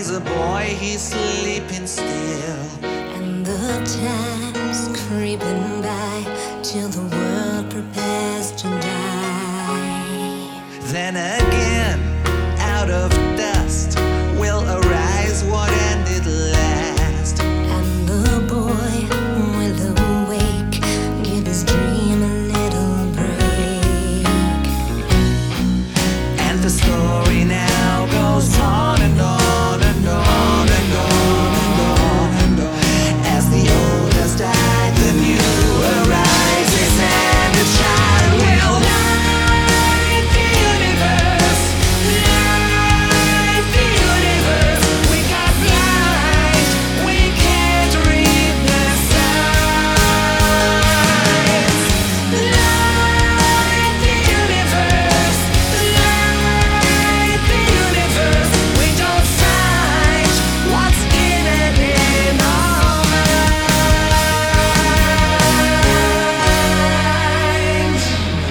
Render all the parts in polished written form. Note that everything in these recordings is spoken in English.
lays a boy, he's sleeping still. And the time's creeping by till the world prepares to die. Then again, out of dust will arise what ended last. And the boy will awake, give his dream a little break. And the story now goes on and on and on and on and on and on. As the old has died, the new arises, and the child will light the universe, light the universe. We got blind, we can't read the signs. Light the universe, light the universe. We don't find what's in it in our minds.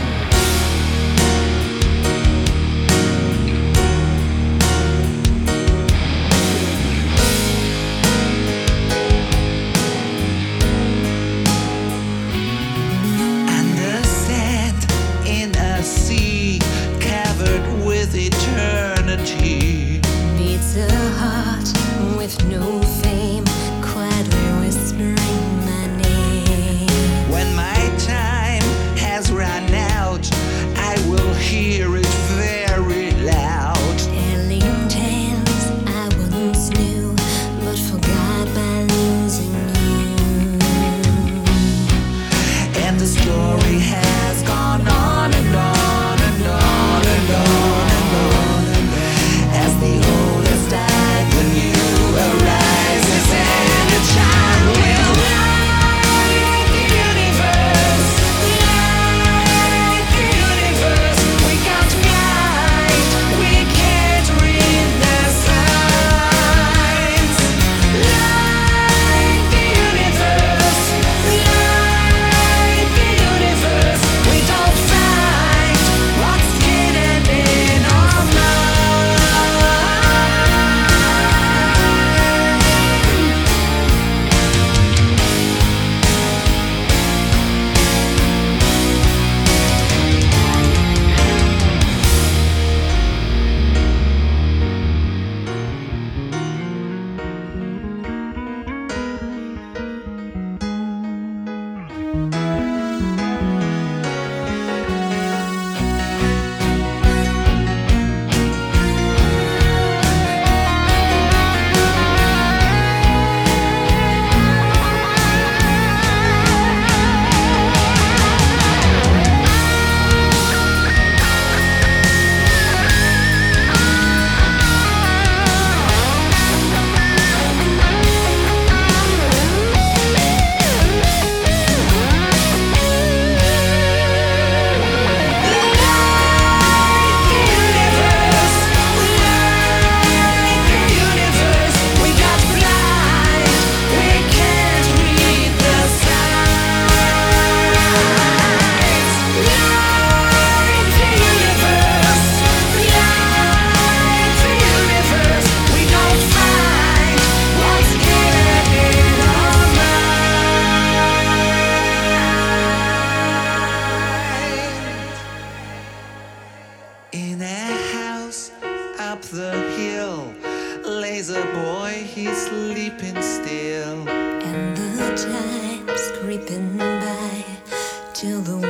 And the sand in a sea covered with eternity. Beats a heart with no fame, quietly whispering my name. When my time has run out, I will hear it very loud. Telling tales I once knew, but forgot by losing you. And the story has gone on and on and on and on and on and on. As the old has died, the new arises, and the child will light the universe, light the universe. We got blind, we can't read the signs. Light the universe, light the universe. We don't find what's hidden in our minds. In a house up the hill lays a boy, he's sleeping still. And the time's creeping by till the